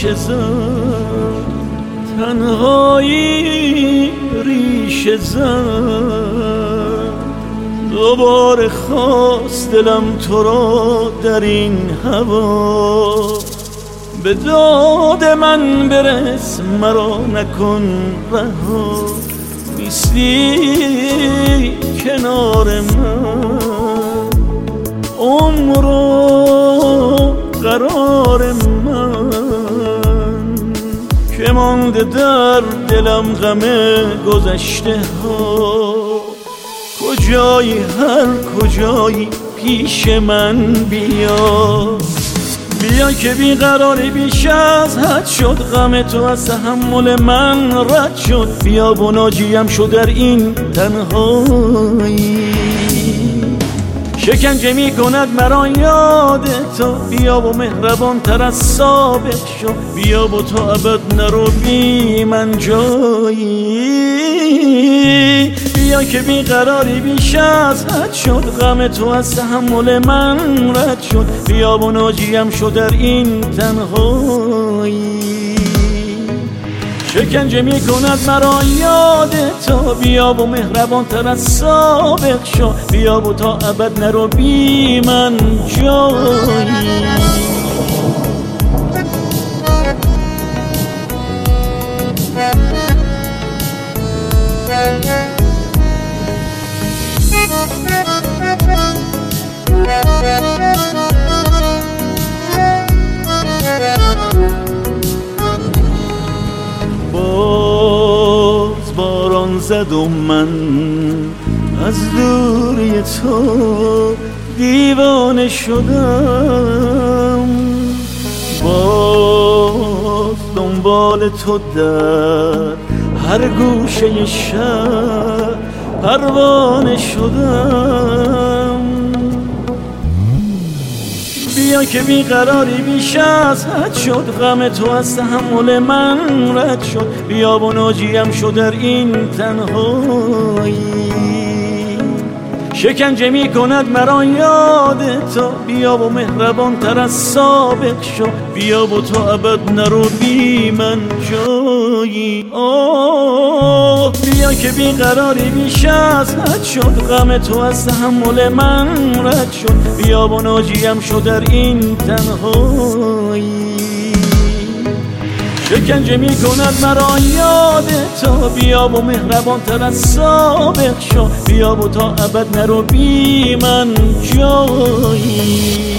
زد، تنهایی ریشه زد. دوباره خواست دلم تو را در این هوا، به داد من برس مرا نکن رها. نیستی کنار من، عمر و قرار من، که مانده در دلم غم گذشته ها. کجایی هر کجایی پیش من بیا، بیا که بیقراری بیش از حد شد. غم تو از تحمل من رد شد، بیا و ناجیم شد در این تنهایی. شکنجه می کند مرا یاد تو، بیا و مهربان تر از سابق شو. بیا و تا ابد نرو بی من جایی. بیا که بیقراری بیش از حد شد، غم تو از تحمل من رد شد. بیا و ناجیم شد در این تنهایی. شکنجه می کند مرا یاد تو، بیا و مهربان تر از سابق شو. بیا و تا ابد نرو بی من جایی. باز باران زد و من از دوری تو دیوانه شدم. باز دنبال تو در هر گوشه شهر پروانه شدم. بیا که بیقراری بیش از حد شد، غم تو از تحمل من رد شد. بیا و ناجیم شد در این تنهایی. شکنجه می کند مرا یاد تو، بیا و مهربان تر از سابق شو. بیا و تا ابد نرو بی من جایی. بیا که بیقراری بیش از حد شد، غم تو از تحمل من رد شد. بیا و ناجیم شد در این تنهایی. شکنجه می کند مرا یاد تو، بیا و مهربان تر از سابق شو. بیا و تا ابد نرو بی من جایی.